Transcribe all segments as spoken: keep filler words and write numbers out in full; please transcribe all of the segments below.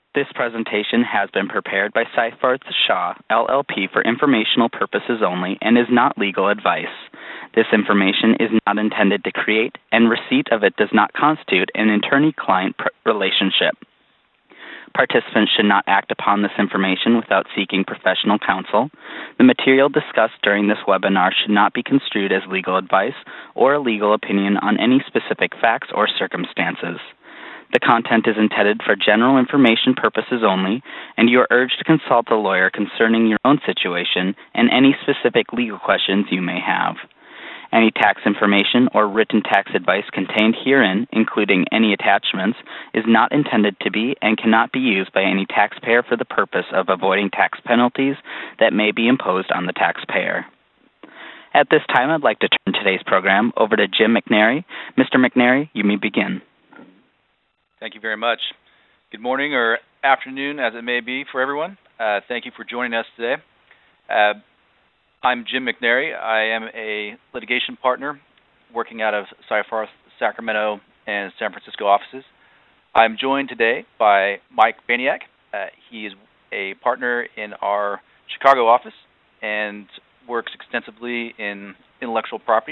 This presentation has been prepared by Seyfarth Shaw, L L P for informational purposes only and is not legal advice. This information is not intended to create, and receipt of it does not constitute an attorney-client relationship. Participants should not act upon this information without seeking professional counsel. The material discussed during this webinar should not be construed as legal advice or a legal opinion on any specific facts or circumstances. The content is intended for general information purposes only, and you are urged to consult a lawyer concerning your own situation and any specific legal questions you may have. Any tax information or written tax advice contained herein, including any attachments, is not intended to be and cannot be used by any taxpayer for the purpose of avoiding tax penalties that may be imposed on the taxpayer. At this time, I'd like to turn today's program over to Jim McNary. Mister McNary, you may begin. Thank you very much. Good morning or afternoon, as it may be for everyone. Uh, thank you for joining us today. Uh, I'm Jim McNary. I am a litigation partner working out of Seyfarth, Sacramento, and San Francisco offices. I'm joined today by Mike Baniak. Uh, he is a partner in our Chicago office and works extensively in intellectual property,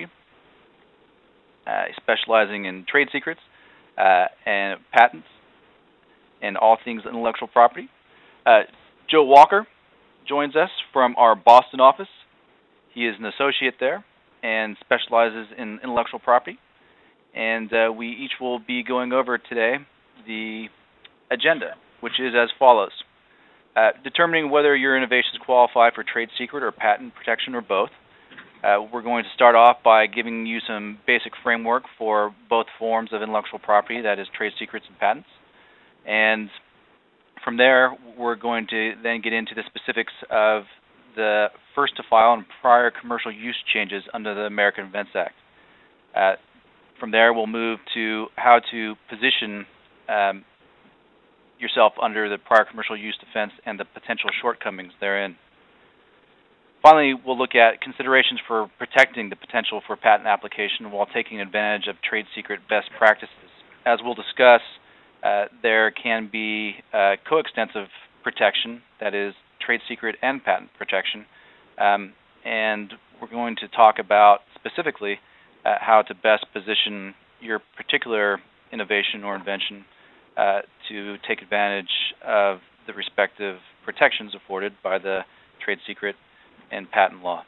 uh, specializing in trade secrets Uh, and patents, and all things intellectual property. Uh, Joe Walker joins us from our Boston office. He is an associate there and specializes in intellectual property. And uh, we each will be going over today the agenda, which is as follows. Uh, determining whether your innovations qualify for trade secret or patent protection or both. Uh, we're going to start off by giving you some basic framework for both forms of intellectual property, that is trade secrets and patents. And from there, we're going to then get into the specifics of the first to file and prior commercial use changes under the American Invents Act. Uh, from there, we'll move to how to position um, yourself under the prior commercial use defense and the potential shortcomings therein. Finally, we'll look at considerations for protecting the potential for patent application while taking advantage of trade secret best practices. As we'll discuss, uh, there can be uh, coextensive protection, that is, trade secret and patent protection, um, and we're going to talk about specifically uh, how to best position your particular innovation or invention uh, to take advantage of the respective protections afforded by the trade secret and patent law.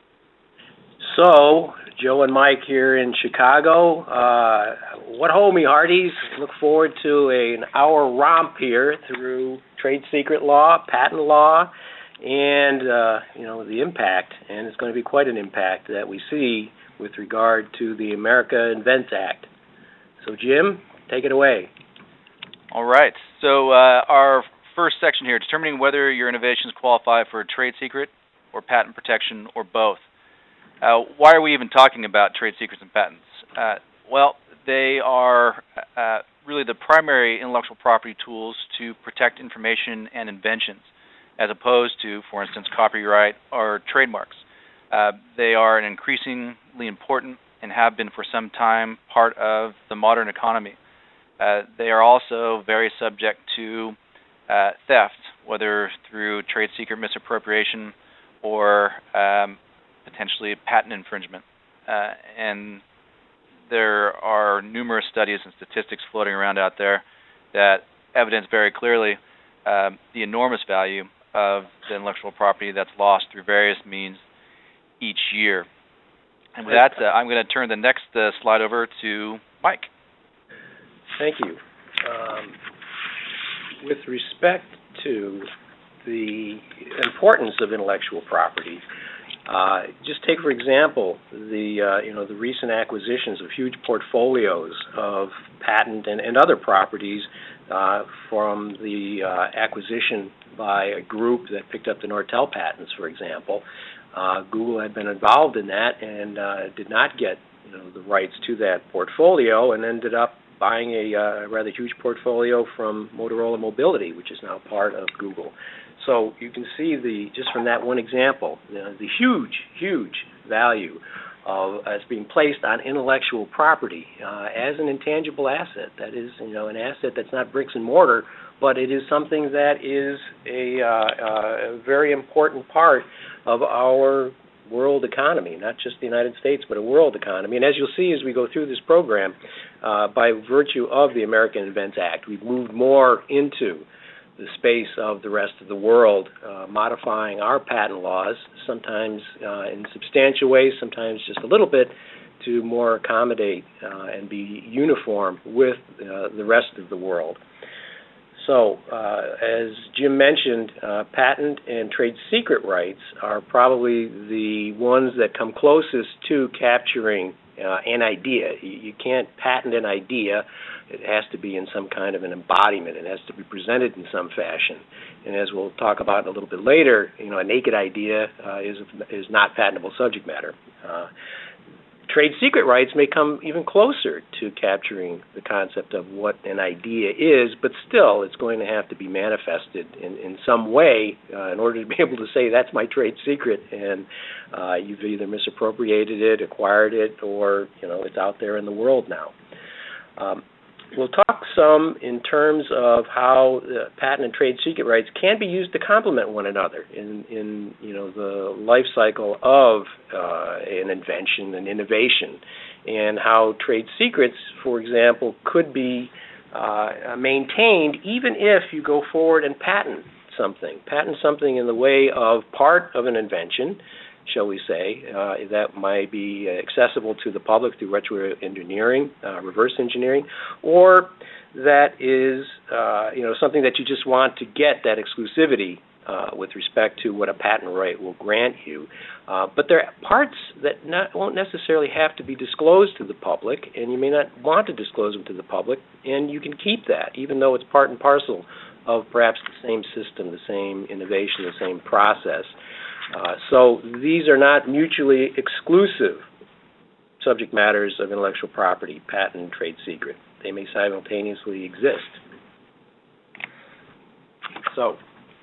So, Joe and Mike here in Chicago. Uh, what ho, me hearties. Look forward to a, an hour romp here through trade secret law, patent law, and uh, you know, the impact, and it's going to be quite an impact that we see with regard to the America Invents Act. So, Jim, take it away. All right. So, uh, our first section here, determining whether your innovations qualify for trade secret or patent protection, or both. Uh, why are we even talking about trade secrets and patents? Uh, well, they are uh, really the primary intellectual property tools to protect information and inventions, as opposed to, for instance, copyright or trademarks. Uh, they are an increasingly important, and have been for some time, part of the modern economy. Uh, they are also very subject to uh, theft, whether through trade secret misappropriation or um, potentially patent infringement. Uh, and there are numerous studies and statistics floating around out there that evidence very clearly uh, the enormous value of the intellectual property that's lost through various means each year. And with that, uh, I'm going to turn the next uh, slide over to Mike. Thank you. Um, with respect to the importance of intellectual property, uh, just take for example the uh, you know the recent acquisitions of huge portfolios of patent and, and other properties uh, from the uh, acquisition by a group that picked up the Nortel patents, for example. Uh, Google had been involved in that and uh, did not get you know the rights to that portfolio, and ended up buying a uh, rather huge portfolio from Motorola Mobility, which is now part of Google. So you can see the just from that one example, you know, the huge, huge value of as being placed on intellectual property uh, as an intangible asset. That is, you know, an asset that's not bricks and mortar, but it is something that is a, uh, uh, a very important part of our world economy, not just the United States, but a world economy. And as you'll see as we go through this program, uh, by virtue of the American Invents Act, we've moved more into the space of the rest of the world, uh, modifying our patent laws, sometimes uh, in substantial ways, sometimes just a little bit, to more accommodate uh, and be uniform with uh, the rest of the world. So, uh, as Jim mentioned, uh, patent and trade secret rights are probably the ones that come closest to capturing uh, an idea. You, you can't patent an idea. It has to be in some kind of an embodiment. It has to be presented in some fashion. And as we'll talk about a little bit later, you know, a naked idea uh, is is not patentable subject matter. Uh, trade secret rights may come even closer to capturing the concept of what an idea is, but still it's going to have to be manifested in, in some way uh, in order to be able to say that's my trade secret, and uh, you've either misappropriated it, acquired it, or, you know, it's out there in the world now. Um, We'll talk some in terms of how uh, patent and trade secret rights can be used to complement one another in, in you know, the life cycle of uh, an invention, an innovation, and how trade secrets, for example, could be uh, maintained even if you go forward and patent something. Patent something in the way of part of an invention, shall we say, uh, that might be accessible to the public through retroengineering, uh, reverse engineering, or that is, uh, you know, something that you just want to get that exclusivity uh, with respect to what a patent right will grant you. Uh, but there are parts that not, won't necessarily have to be disclosed to the public, and you may not want to disclose them to the public, and you can keep that, even though it's part and parcel of perhaps the same system, the same innovation, the same process. Uh, so these are not mutually exclusive subject matters of intellectual property, patent, and trade secret. They may simultaneously exist. So,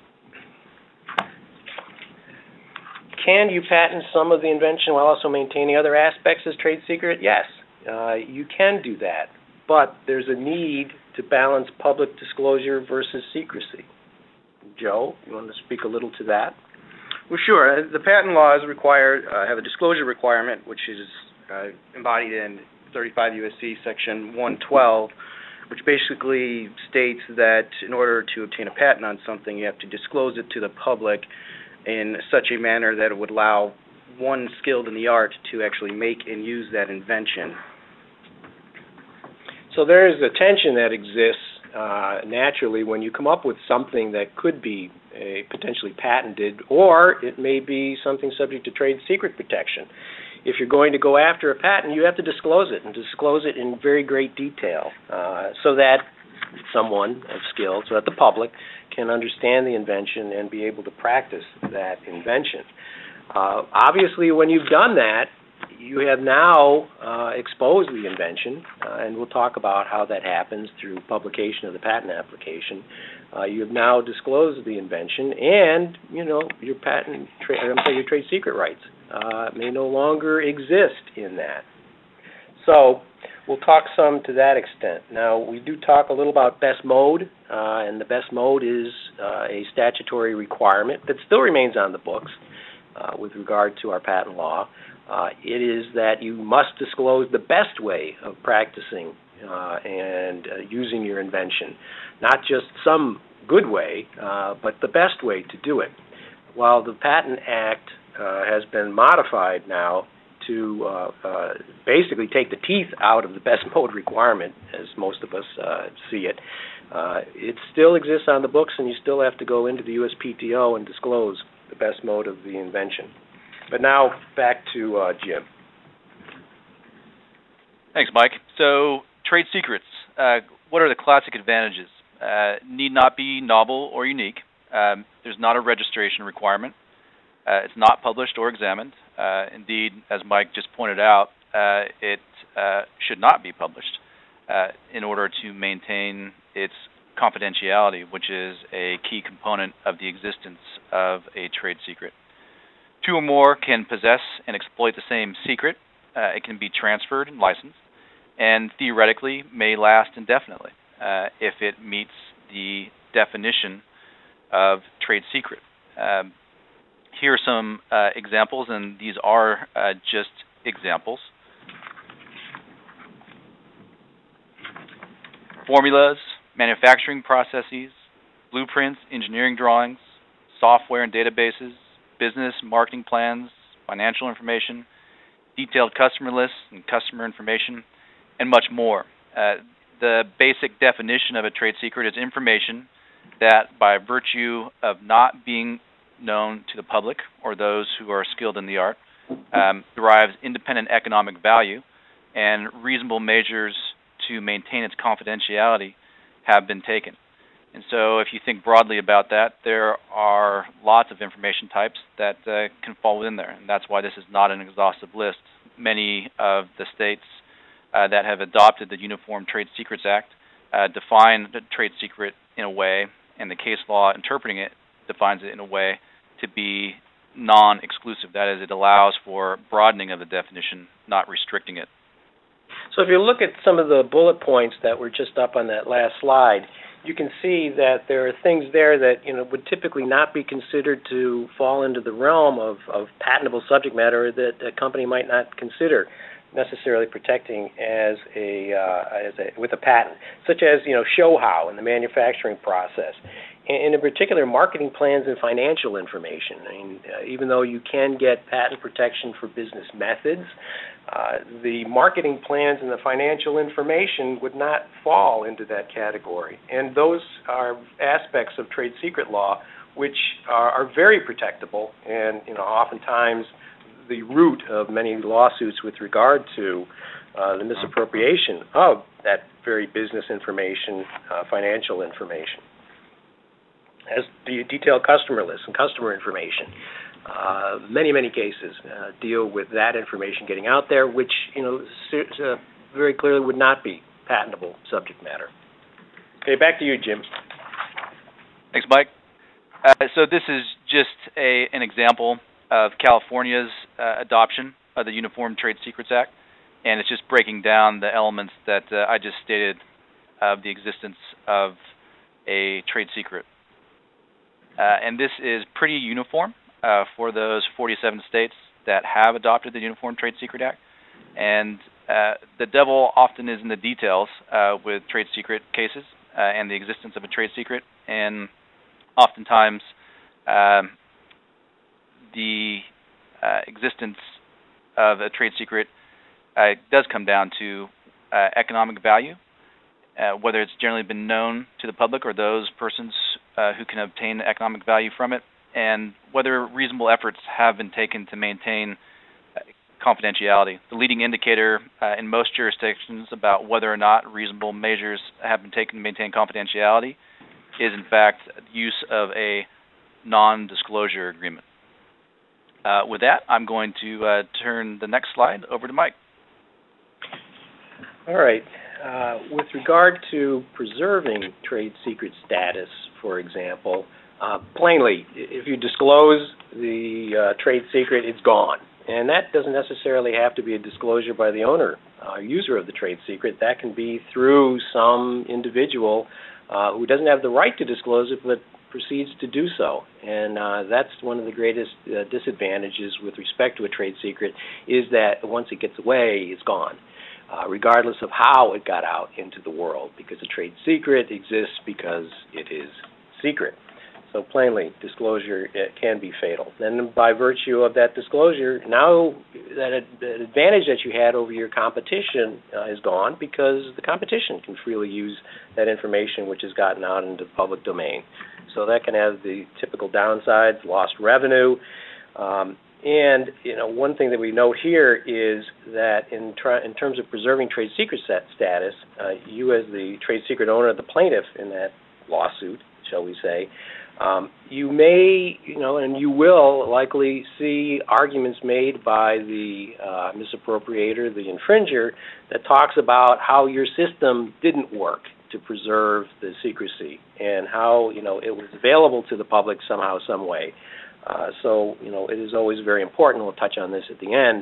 can you patent some of the invention while also maintaining other aspects as trade secret? Yes, uh, you can do that, but there's a need to balance public disclosure versus secrecy. Joe, you want to speak a little to that? Well, sure. The patent laws require uh, have a disclosure requirement, which is uh, embodied in thirty-five U S C Section one twelve, which basically states that in order to obtain a patent on something, you have to disclose it to the public in such a manner that it would allow one skilled in the art to actually make and use that invention. So there is a tension that exists uh, naturally when you come up with something that could be a potentially patented, or it may be something subject to trade secret protection. If you're going to go after a patent, you have to disclose it, and disclose it in very great detail uh, so that someone of skill, so that the public can understand the invention and be able to practice that invention. Uh, obviously, when you've done that, you have now uh, exposed the invention, uh, and we'll talk about how that happens through publication of the patent application. Uh, you have now disclosed the invention, and you know your patent, tra- I'm sorry, your trade secret rights uh, may no longer exist in that. So we'll talk some to that extent. Now, we do talk a little about best mode, uh, and the best mode is uh, a statutory requirement that still remains on the books uh, with regard to our patent law. Uh, it is that you must disclose the best way of practicing uh, and uh, using your invention, not just some good way, uh, but the best way to do it. While the Patent Act uh, has been modified now to uh, uh, basically take the teeth out of the best mode requirement, as most of us uh, see it, uh, it still exists on the books, and you still have to go into the U S P T O and disclose the best mode of the invention. But now, back to uh, Jim. Thanks, Mike. So, trade secrets. Uh, what are the classic advantages? Uh, need not be novel or unique. Um, there's not a registration requirement. Uh, it's not published or examined. Uh, indeed, as Mike just pointed out, uh, it uh, should not be published uh, in order to maintain its confidentiality, which is a key component of the existence of a trade secret. Two or more can possess and exploit the same secret uh, it can be transferred and licensed, and theoretically may last indefinitely uh, if it meets the definition of trade secret. Um, here are some uh, examples, and these are uh, just examples. Formulas, manufacturing processes, blueprints, engineering drawings, software and databases, business marketing plans, financial information, detailed customer lists and customer information, and much more. Uh, the basic definition of a trade secret is information that, by virtue of not being known to the public or those who are skilled in the art, um, derives independent economic value, and reasonable measures to maintain its confidentiality have been taken. And so if you think broadly about that, there are lots of information types that uh, can fall within there, and that's why this is not an exhaustive list. Many of the states uh, that have adopted the Uniform Trade Secrets Act uh, define the trade secret in a way, and the case law interpreting it defines it in a way to be non-exclusive. That is, it allows for broadening of the definition, not restricting it. So if you look at some of the bullet points that were just up on that last slide, you can see that there are things there that, you know, would typically not be considered to fall into the realm of, of patentable subject matter that a company might not consider necessarily protecting as a, uh, as a with a patent, such as, you know, show how in the manufacturing process, and in particular marketing plans and financial information. I mean, uh, even though you can get patent protection for business methods, uh, the marketing plans and the financial information would not fall into that category. And those are aspects of trade secret law which are, are very protectable, and, you know, oftentimes the root of many lawsuits with regard to uh, the misappropriation of that very business information, uh, financial information. As the detailed customer lists and customer information, uh, many, many cases uh, deal with that information getting out there, which, you know, uh, very clearly would not be patentable subject matter. Okay, back to you, Jim. Thanks, Mike. Uh, so this is just a, an example of California's uh, adoption of the Uniform Trade Secrets Act, and it's just breaking down the elements that uh, I just stated of the existence of a trade secret. Uh, and this is pretty uniform uh, for those forty-seven states that have adopted the Uniform Trade Secret Act. And uh, the devil often is in the details uh, with trade secret cases uh, and the existence of a trade secret. And oftentimes, um, the uh, existence of a trade secret uh, does come down to uh, economic value, uh, whether it's generally been known to the public or those persons uh, who can obtain economic value from it, and whether reasonable efforts have been taken to maintain uh, confidentiality. The leading indicator uh, in most jurisdictions about whether or not reasonable measures have been taken to maintain confidentiality is, in fact, the use of a non-disclosure agreement. Uh, with that, I'm going to uh, turn the next slide over to Mike. All right. Uh, with regard to preserving trade secret status, for example, uh, plainly, if you disclose the uh, trade secret, it's gone. And that doesn't necessarily have to be a disclosure by the owner, uh, user of the trade secret. That can be through some individual uh, who doesn't have the right to disclose it, but proceeds to do so. And uh, that's one of the greatest uh, disadvantages with respect to a trade secret, is that once it gets away, it's gone, uh, regardless of how it got out into the world, because a trade secret exists because it is secret. So plainly, disclosure uh, can be fatal. And by virtue of that disclosure, now that, ad that advantage that you had over your competition uh, is gone, because the competition can freely use that information which has gotten out into the public domain. So that can have the typical downsides, lost revenue. Um, and, you know, one thing that we note here is that in, in terms of preserving trade secret set status, uh, you as the trade secret owner, the plaintiff in that lawsuit, shall we say, um, you may, you know, and you will likely see arguments made by the uh, misappropriator, the infringer, that talks about how your system didn't work to preserve the secrecy, and how, you know, it was available to the public somehow, some way. Uh, so, you know, it is always very important, we'll touch on this at the end,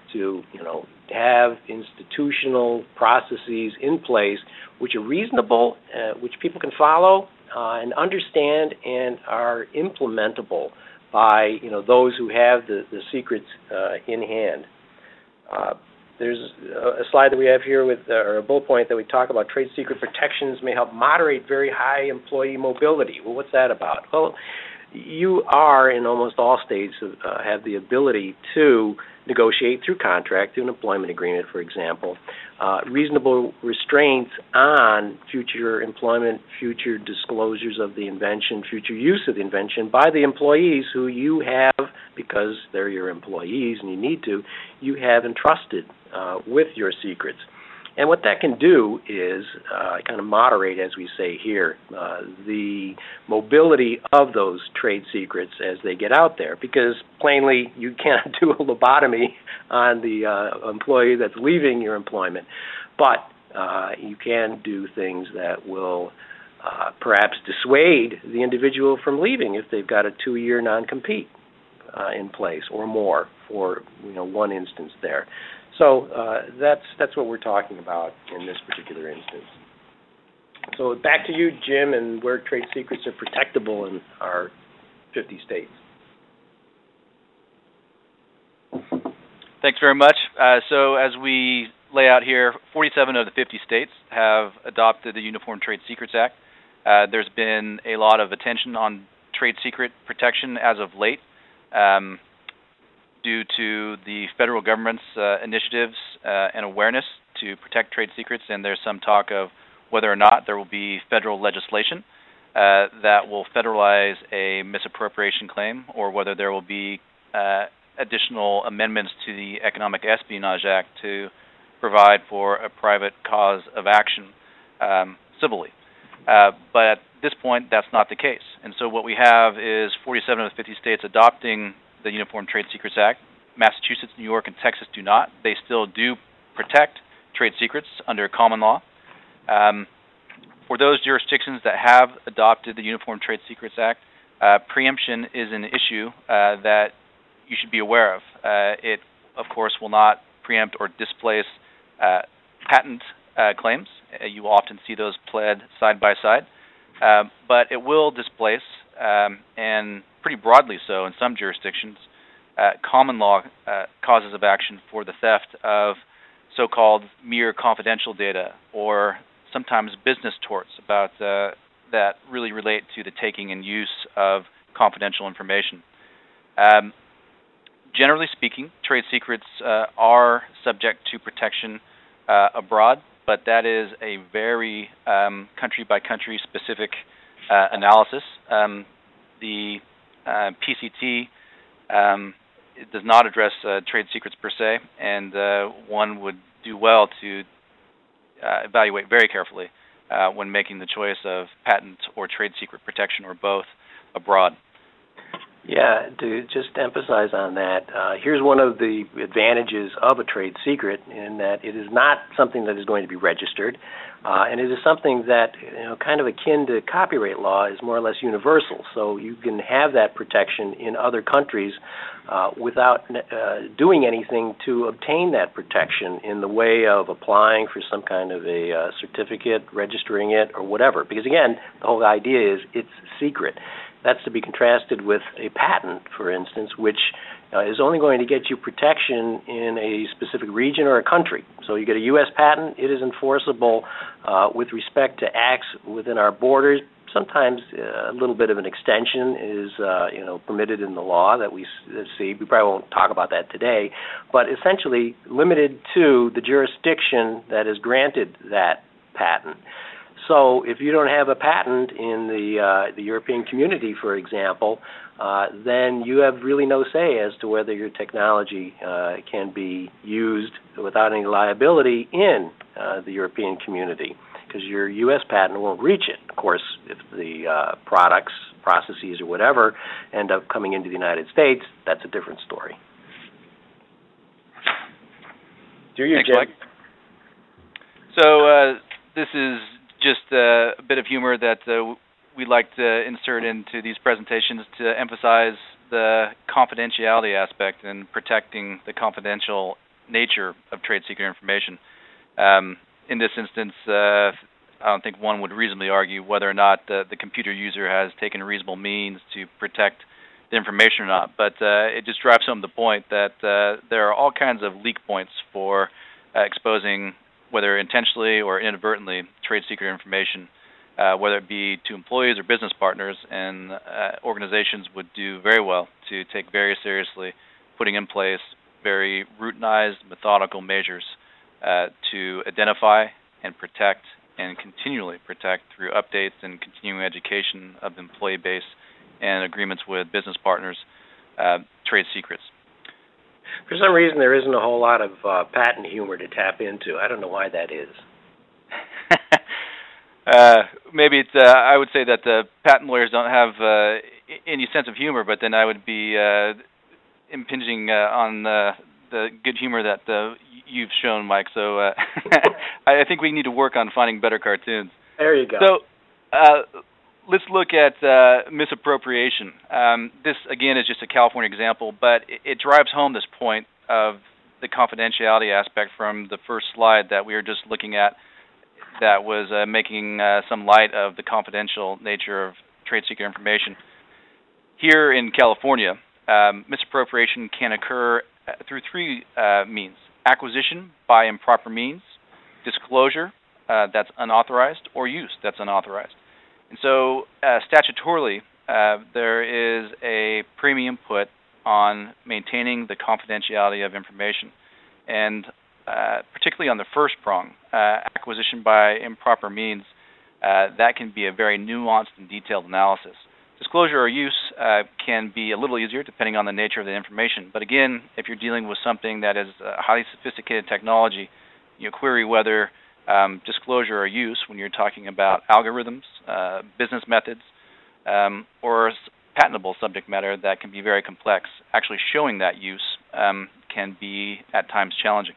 to, you know, have institutional processes in place which are reasonable, uh, which people can follow uh, and understand and are implementable by, you know, those who have the, the secrets uh, in hand. Uh, there's a slide that we have here with, uh, or a bullet point that we talk about trade secret protections may help moderate very high employee mobility. Well, what's that about? Well, you are, in almost all states, uh, have the ability to negotiate through contract, through an employment agreement, for example, uh, reasonable restraints on future employment, future disclosures of the invention, future use of the invention by the employees who you have, because they're your employees and you need to, you have entrusted uh, with your secrets. And what that can do is uh, kind of moderate, as we say here, uh, the mobility of those trade secrets as they get out there, because plainly you can't do a lobotomy on the uh, employee that's leaving your employment, but uh, you can do things that will uh, perhaps dissuade the individual from leaving if they've got a two-year non-compete uh, in place or more for, you know, one instance there. So uh, that's that's what we're talking about in this particular instance. So back to you, Jim, and where trade secrets are protectable in our fifty states. Thanks very much. Uh, so as we lay out here, forty-seven of the fifty states have adopted the Uniform Trade Secrets Act. Uh, there's been a lot of attention on trade secret protection as of late. Um, due to the federal government's uh, initiatives uh, and awareness to protect trade secrets, and there's some talk of whether or not there will be federal legislation uh, that will federalize a misappropriation claim, or whether there will be uh, additional amendments to the Economic Espionage Act to provide for a private cause of action um, civilly. Uh, but at this point, that's not the case. And so what we have is forty-seven of the fifty states adopting the Uniform Trade Secrets Act. Massachusetts, New York, and Texas do not. They still do protect trade secrets under common law. Um, for those jurisdictions that have adopted the Uniform Trade Secrets Act, uh, preemption is an issue uh, that you should be aware of. Uh, it, of course, will not preempt or displace uh, patent uh, claims. Uh, you often see those pled side by side. Uh, but it will displace, um, and pretty broadly so in some jurisdictions, uh, common law uh, causes of action for the theft of so-called mere confidential data, or sometimes business torts about uh, that really relate to the taking and use of confidential information. Um, generally speaking, trade secrets uh, are subject to protection uh, abroad, but that is a very um, country-by-country specific uh, analysis. Um, the uh, P C T um, it does not address uh, trade secrets per se, and uh, one would do well to uh, evaluate very carefully uh, when making the choice of patent or trade secret protection, or both, abroad. Yeah, to just emphasize on that, uh, here's one of the advantages of a trade secret, in that it is not something that is going to be registered, uh, and it is something that, you know, kind of akin to copyright law, is more or less universal. So you can have that protection in other countries uh, without uh, doing anything to obtain that protection in the way of applying for some kind of a uh, certificate, registering it, or whatever. Because again, the whole idea is it's secret. That's to be contrasted with a patent, for instance, which uh, is only going to get you protection in a specific region or a country. So you get a U S patent, it is enforceable uh, with respect to acts within our borders. Sometimes uh, a little bit of an extension is uh, you know, permitted in the law that we see. We probably won't talk about that today, but essentially limited to the jurisdiction that has granted that patent. So if you don't have a patent in the uh, the European community, for example, uh, then you have really no say as to whether your technology uh, can be used without any liability in uh, the European community, because your U S patent won't reach it. Of course, if the uh, products, processes, or whatever end up coming into the United States, that's a different story. Do you, Thanks, Jim? Mike. So uh, this is just uh, a bit of humor that uh, we like to insert into these presentations to emphasize the confidentiality aspect and protecting the confidential nature of trade secret information. Um, in this instance, uh, I don't think one would reasonably argue whether or not uh, the computer user has taken reasonable means to protect the information or not, but uh, it just drives home the point that uh, there are all kinds of leak points for uh, exposing, whether intentionally or inadvertently, trade secret information, uh, whether it be to employees or business partners, and uh, organizations would do very well to take very seriously putting in place very routinized, methodical measures uh, to identify and protect and continually protect through updates and continuing education of the employee base and agreements with business partners, uh, trade secrets. For some reason, there isn't a whole lot of uh, patent humor to tap into. I don't know why that is. uh, maybe it's, uh, I would say that the patent lawyers don't have uh, any sense of humor, but then I would be uh, impinging uh, on uh, the good humor that uh, you've shown, Mike. So uh, I think we need to work on finding better cartoons. There you go. So uh, let's look at uh, misappropriation. Um, this, again, is just a California example, but it, it drives home this point of the confidentiality aspect from the first slide that we were just looking at that was uh, making uh, some light of the confidential nature of trade secret information. Here in California, um, misappropriation can occur through three uh, means: acquisition by improper means, disclosure uh, that's unauthorized, or use that's unauthorized. And so uh, statutorily, uh, there is a premium put on maintaining the confidentiality of information. And uh, particularly on the first prong, uh, acquisition by improper means, uh, that can be a very nuanced and detailed analysis. Disclosure or use uh, can be a little easier depending on the nature of the information. But again, if you're dealing with something that is uh, highly sophisticated technology, you query whether um, disclosure or use when you're talking about algorithms, uh, business methods, um, or patentable subject matter that can be very complex. Actually showing that use um, can be at times challenging.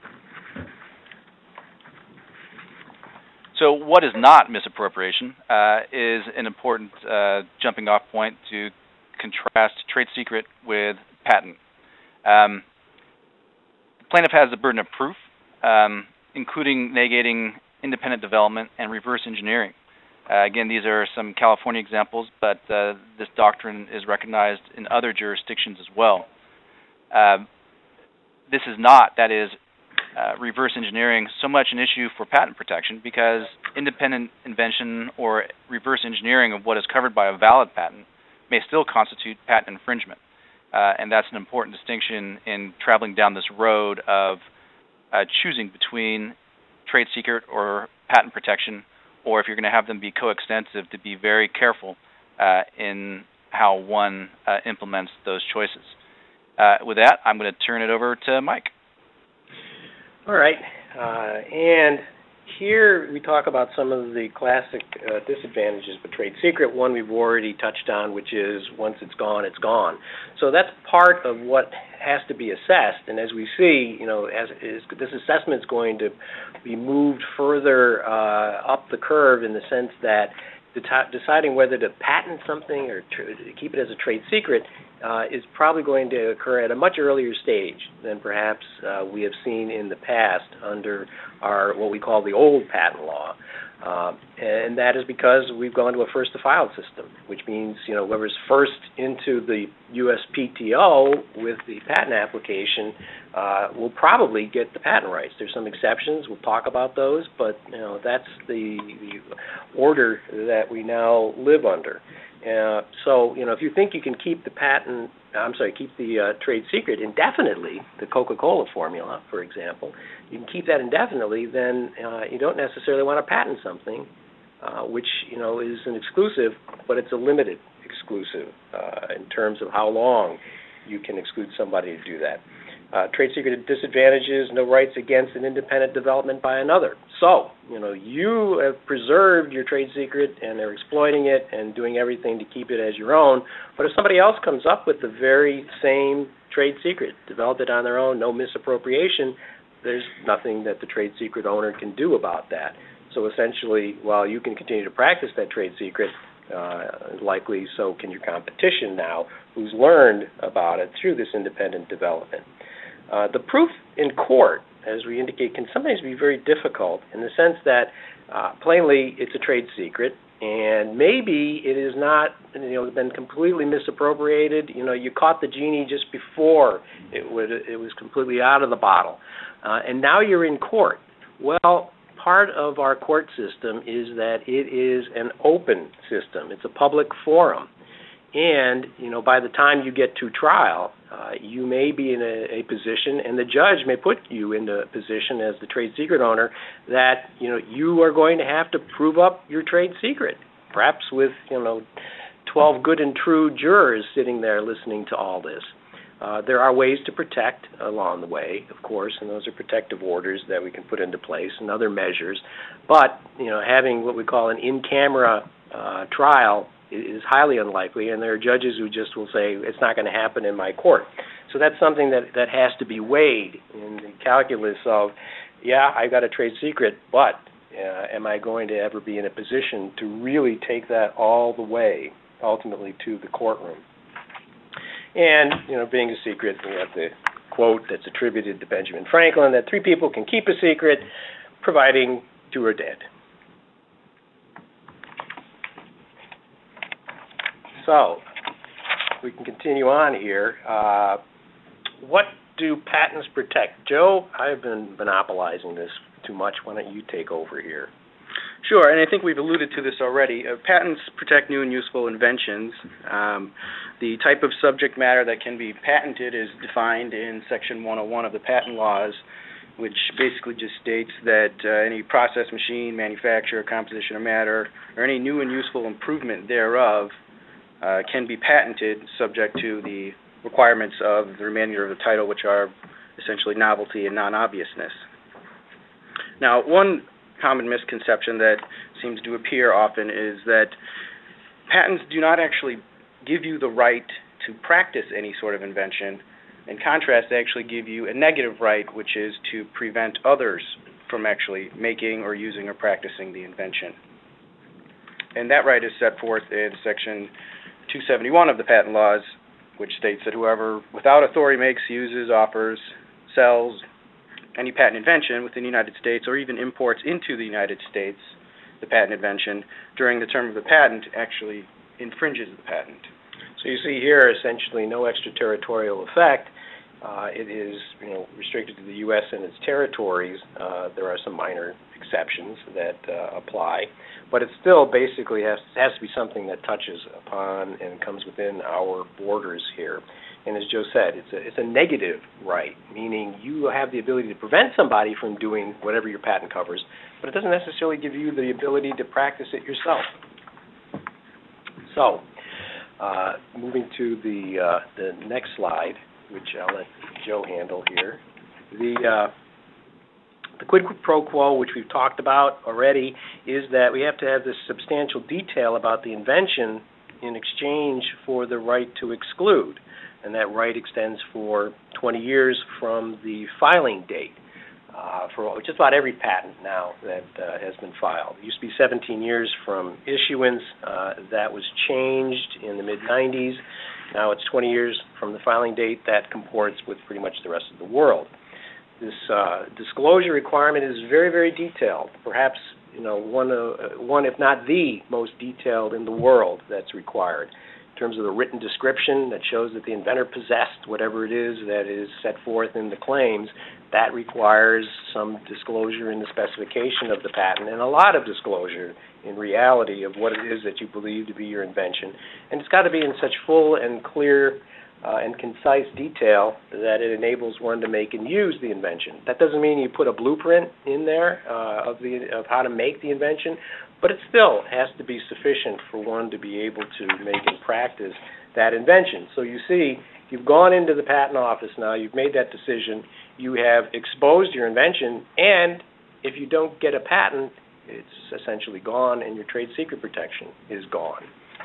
So what is not misappropriation uh, is an important uh, jumping off point to contrast trade secret with patent. Um, the plaintiff has the burden of proof, um, including negating independent development and reverse engineering. Uh, again, these are some California examples, but uh, this doctrine is recognized in other jurisdictions as well. Uh, this is not, that is, Uh, reverse engineering so much an issue for patent protection, because independent invention or reverse engineering of what is covered by a valid patent may still constitute patent infringement. Uh, and that's an important distinction in traveling down this road of uh, choosing between trade secret or patent protection, or if you're going to have them be coextensive, to be very careful uh, in how one uh, implements those choices. Uh, with that, I'm going to turn it over to Mike. All right, uh, and here we talk about some of the classic uh, disadvantages of trade secret. One we've already touched on, which is once it's gone, it's gone. So that's part of what has to be assessed. And as we see, you know, as is, this assessment is going to be moved further uh, up the curve in the sense that deciding whether to patent something or to keep it as a trade secret uh, is probably going to occur at a much earlier stage than perhaps uh, we have seen in the past under our what we call the old patent law. Uh, and that is because we've gone to a first-to-file system, which means, you know, whoever's first into the U S P T O with the patent application uh, will probably get the patent rights. There's some exceptions. We'll talk about those, but, you know, that's the, the order that we now live under. Uh, so, you know, if you think you can keep the patent, I'm sorry, keep the uh, trade secret indefinitely, the Coca-Cola formula, for example, you can keep that indefinitely, then uh, you don't necessarily want to patent something uh, which, you know, is an exclusive, but it's a limited exclusive uh, in terms of how long you can exclude somebody to do that. Uh, trade secret disadvantages, no rights against an independent development by another. So, you know, you have preserved your trade secret and they're exploiting it and doing everything to keep it as your own, but if somebody else comes up with the very same trade secret, developed it on their own, no misappropriation, there's nothing that the trade secret owner can do about that. So essentially, while you can continue to practice that trade secret, uh, likely so can your competition now, who's learned about it through this independent development. Uh, the proof in court, as we indicate, can sometimes be very difficult in the sense that uh, plainly it's a trade secret, and maybe it is not, you know, been completely misappropriated. You know, you caught the genie just before it would it was completely out of the bottle, uh, and now you're in court. Well, part of our court system is that it is an open system. It's a public forum, and you know, by the time you get to trial, uh, you may be in a, a position, and the judge may put you into a position as the trade secret owner that you know you are going to have to prove up your trade secret, perhaps with you know twelve good and true jurors sitting there listening to all this. Uh, there are ways to protect along the way, of course, and those are protective orders that we can put into place and other measures. But you know, having what we call an in-camera uh, trial is highly unlikely, and there are judges who just will say it's not going to happen in my court. So that's something that, that has to be weighed in the calculus of, yeah, I got a trade secret, but uh, am I going to ever be in a position to really take that all the way, ultimately, to the courtroom? And, you know, being a secret, we have the quote that's attributed to Benjamin Franklin that three people can keep a secret, providing two are dead. So, we can continue on here. Uh, what do patents protect? Joe, I've been monopolizing this too much. Why don't you take over here? Sure, and I think we've alluded to this already. Uh, patents protect new and useful inventions. Um, the type of subject matter that can be patented is defined in Section one oh one of the Patent Laws, which basically just states that uh, any process, machine, manufacture, composition of matter, or any new and useful improvement thereof Uh, can be patented subject to the requirements of the remainder of the title, which are essentially novelty and non-obviousness. Now, one common misconception that seems to appear often is that patents do not actually give you the right to practice any sort of invention. In contrast, they actually give you a negative right, which is to prevent others from actually making or using or practicing the invention. And that right is set forth in Section two seventy-one of the Patent Laws, which states that whoever without authority makes, uses, offers, sells any patent invention within the United States or even imports into the United States the patent invention during the term of the patent actually infringes the patent. So you see here essentially no extraterritorial effect. Uh, it is you know, restricted to the U S and its territories. Uh, there are some minor exceptions that uh, apply, but it still basically has, has to be something that touches upon and comes within our borders here. And as Joe said, it's a, it's a negative right, meaning you have the ability to prevent somebody from doing whatever your patent covers, but it doesn't necessarily give you the ability to practice it yourself. So, uh, moving to the, uh, the next slide, which I'll let Joe handle here. The uh, the quid pro quo, which we've talked about already, is that we have to have this substantial detail about the invention in exchange for the right to exclude, and that right extends for twenty years from the filing date uh, for just about every patent now that uh, has been filed. It used to be seventeen years from issuance. Uh, that was changed in the mid nineties. Now it's twenty years from the filing date. That comports with pretty much the rest of the world. This uh, disclosure requirement is very, very detailed. Perhaps you know one, uh, one if not the most detailed in the world that's required. In terms of the written description that shows that the inventor possessed whatever it is that is set forth in the claims, that requires some disclosure in the specification of the patent and a lot of disclosure in reality of what it is that you believe to be your invention. And it's got to be in such full and clear uh, and concise detail that it enables one to make and use the invention. That doesn't mean you put a blueprint in there uh, of the of how to make the invention, but it still has to be sufficient for one to be able to make and practice that invention. So you see, you've gone into the patent office now, you've made that decision, you have exposed your invention, and if you don't get a patent, it's essentially gone and your trade secret protection is gone.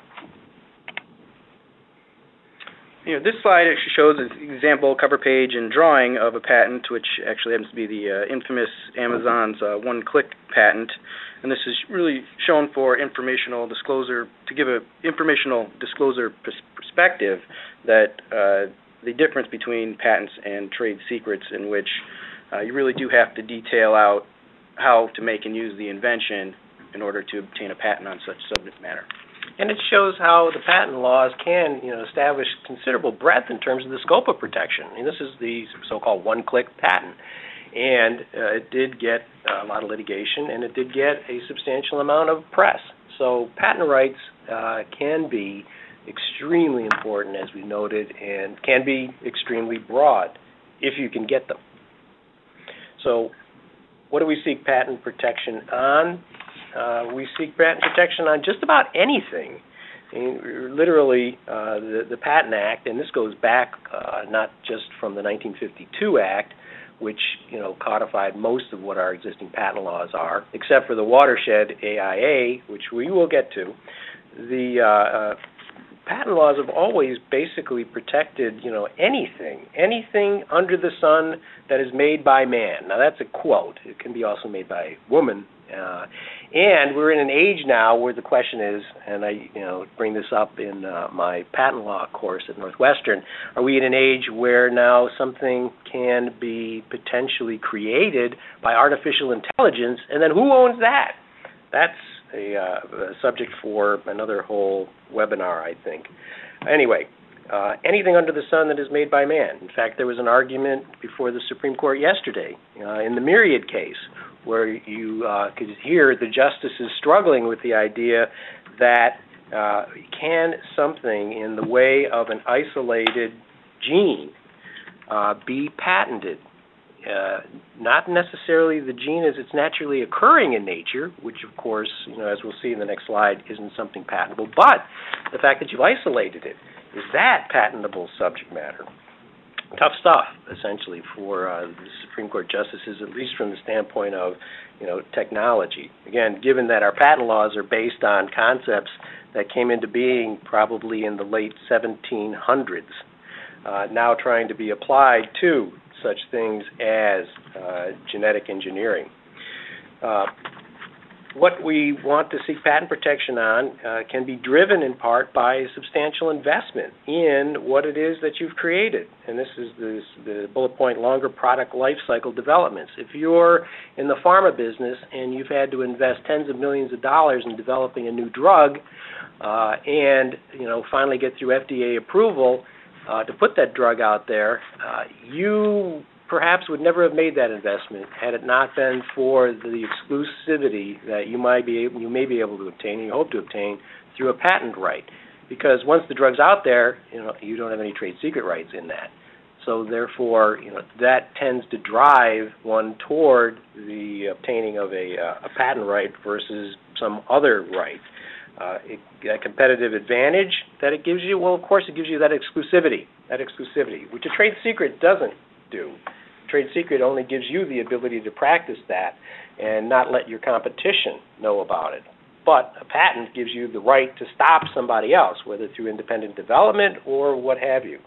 You know, this slide actually shows an example cover page and drawing of a patent, which actually happens to be the uh, infamous Amazon's uh, one-click patent. And this is really shown for informational disclosure, to give an informational disclosure pers- perspective that uh, the difference between patents and trade secrets, in which uh, you really do have to detail out how to make and use the invention in order to obtain a patent on such subject matter. And it shows how the patent laws can, you know, establish considerable breadth in terms of the scope of protection. I mean, this is the so-called one-click patent. And uh, it did get uh, a lot of litigation, and it did get a substantial amount of press. So patent rights uh, can be extremely important, as we noted, and can be extremely broad if you can get them. So what do we seek patent protection on? Uh, we seek patent protection on just about anything. I mean, literally, uh, the, the Patent Act, and this goes back uh, not just from the nineteen fifty-two Act, which, you know, codified most of what our existing patent laws are, except for the watershed A I A, which we will get to. The uh, uh, patent laws have always basically protected, you know, anything, anything under the sun that is made by man. Now, that's a quote. It can be also made by woman. Uh, and we're in an age now where the question is, and I, you know, bring this up in uh, my patent law course at Northwestern, are we in an age where now something can be potentially created by artificial intelligence, and then who owns that? That's a, uh, a subject for another whole webinar, I think. Anyway, uh, anything under the sun that is made by man. In fact, there was an argument before the Supreme Court yesterday uh, in the Myriad case, where you uh, could hear the justices struggling with the idea that uh, can something in the way of an isolated gene uh, be patented? Uh, not necessarily the gene as it's naturally occurring in nature, which of course, you know, as we'll see in the next slide, isn't something patentable, but the fact that you've isolated it, is that patentable subject matter? Tough stuff, essentially, for uh, the Supreme Court justices, at least from the standpoint of, you know, technology. Again, given that our patent laws are based on concepts that came into being probably in the late seventeen hundreds, uh, now trying to be applied to such things as uh, genetic engineering. Uh, What we want to seek patent protection on uh, can be driven in part by a substantial investment in what it is that you've created. And this is this, the bullet point, longer product life cycle developments. If you're in the pharma business and you've had to invest tens of millions of dollars in developing a new drug uh, and, you know, finally get through F D A approval uh, to put that drug out there, uh, you perhaps would never have made that investment had it not been for the exclusivity that you might be able, you may be able to obtain, and you hope to obtain through a patent right. Because once the drug's out there, you know, you don't have any trade secret rights in that. So therefore, you know, that tends to drive one toward the obtaining of a, uh, a patent right versus some other right. Uh, it, that competitive advantage that it gives you, well, of course, it gives you that exclusivity, that exclusivity, which a trade secret doesn't do. Trade secret only gives you the ability to practice that and not let your competition know about it. But a patent gives you the right to stop somebody else, whether through independent development or what have you.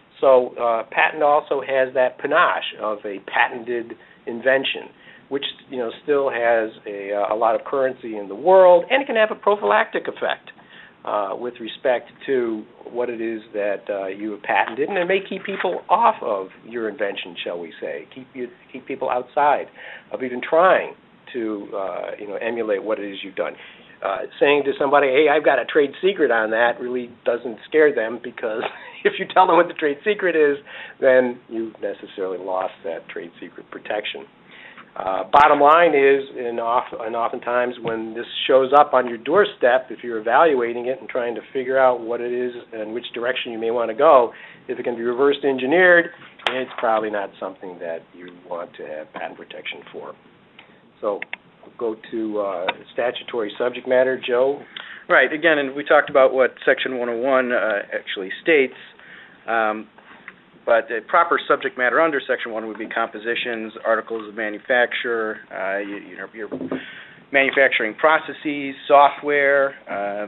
So uh, patent also has that panache of a patented invention, which, you know, still has a, a lot of currency in the world, and it can have a prophylactic effect uh, with respect to what it is that uh, you have patented, and it may keep people off of your invention, shall we say, keep you keep people outside of even trying to uh, you know emulate what it is you've done. Uh, saying to somebody, hey, I've got a trade secret on that, really doesn't scare them, because if you tell them what the trade secret is, then you've necessarily lost that trade secret protection. Uh, bottom line is, and, oft, and oftentimes when this shows up on your doorstep, if you're evaluating it and trying to figure out what it is and which direction you may want to go, if it can be reverse engineered, it's probably not something that you want to have patent protection for. So we'll go to uh, statutory subject matter. Joe? Right. Again, and we talked about what Section one oh one uh, actually states. Um, But the proper subject matter under Section one would be compositions, articles of manufacture, uh, you, you know, your manufacturing processes, software, uh,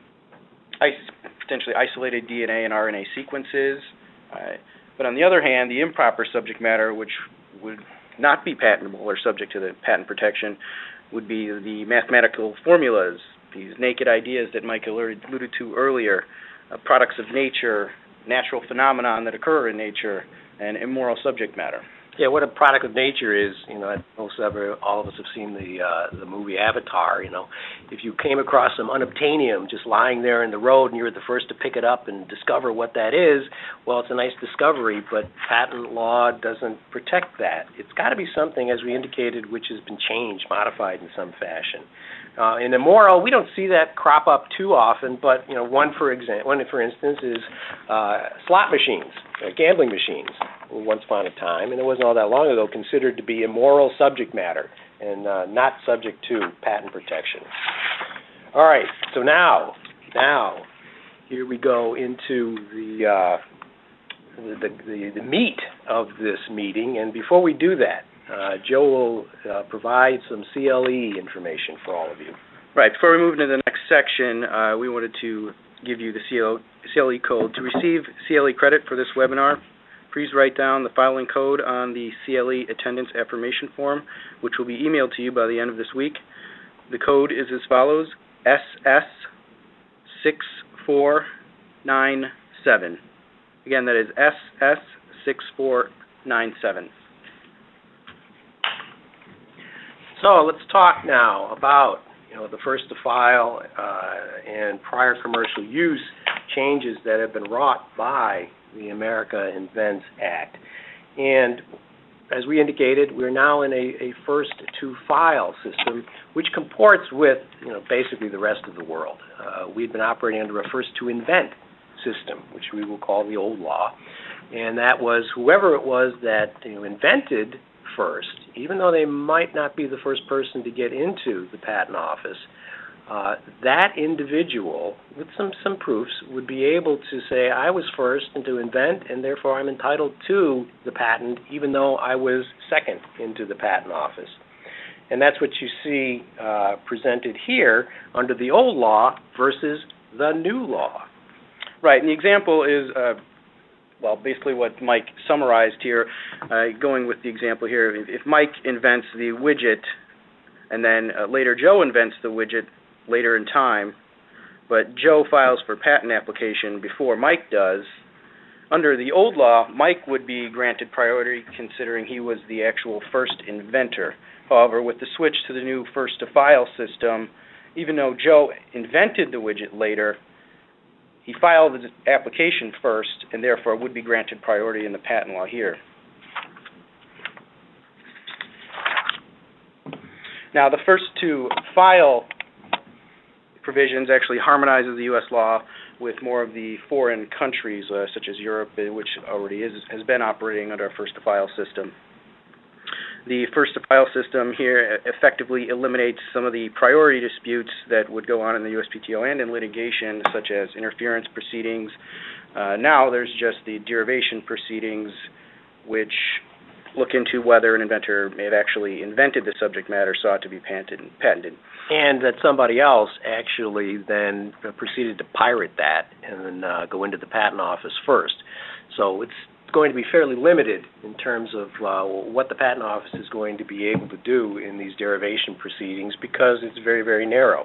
is- potentially isolated D N A and R N A sequences. Uh, but on the other hand, the improper subject matter, which would not be patentable or subject to the patent protection, would be the mathematical formulas, these naked ideas that Mike alluded to earlier, uh, products of nature, natural phenomenon that occur in nature and immoral subject matter. Yeah, what a product of nature is, you know, most ever, all of us have seen the uh, the movie Avatar, you know. If you came across some unobtainium just lying there in the road and you were the first to pick it up and discover what that is, well, it's a nice discovery, but patent law doesn't protect that. It's got to be something, as we indicated, which has been changed, modified in some fashion. Uh, in immoral, we don't see that crop up too often, but, you know, one for example, one for instance is uh, slot machines, uh, gambling machines. Once upon a time, and it wasn't all that long ago, considered to be immoral subject matter and uh, not subject to patent protection. All right, so now, now, here we go into the, uh, the, the, the meat of this meeting, and before we do that, uh, Joe will uh, provide some C L E information for all of you. Right, before we move into the next section, uh, we wanted to give you the C L E code. To receive C L E credit for this webinar, please write down the following code on the C L E attendance affirmation form, which will be emailed to you by the end of this week. The code is as follows: S S six four nine seven. Again, that is S S six four nine seven. So let's talk now about, you know, the first to file uh, and prior commercial use changes that have been wrought by the America Invents Act. And as we indicated, we're now in a, a first-to-file system, which comports with, you know, basically the rest of the world. Uh, we've been operating under a first-to-invent system, which we will call the old law, and that was whoever it was that, you know, invented first, even though they might not be the first person to get into the patent office, Uh, that individual, with some, some proofs, would be able to say, I was first and to invent, and therefore I'm entitled to the patent, even though I was second into the patent office. And that's what you see uh, presented here under the old law versus the new law. Right, and the example is, uh, well, basically what Mike summarized here, uh, going with the example here. If, if Mike invents the widget, and then uh, later Joe invents the widget, later in time, but Joe files for patent application before Mike does, under the old law, Mike would be granted priority considering he was the actual first inventor. However, with the switch to the new first-to-file system, even though Joe invented the widget later, he filed his application first and therefore would be granted priority in the patent law here. Now, the first-to-file provisions actually harmonizes the U S law with more of the foreign countries, uh, such as Europe, which already is, has been operating under our first-to-file system. The first-to-file system here effectively eliminates some of the priority disputes that would go on in the U S P T O and in litigation, such as interference proceedings. Uh, now there's just the derivation proceedings, which look into whether an inventor may have actually invented the subject matter sought to be patented. patented. And that somebody else actually then proceeded to pirate that and then uh, go into the patent office first. So it's going to be fairly limited in terms of uh, what the patent office is going to be able to do in these derivation proceedings because it's very, very narrow.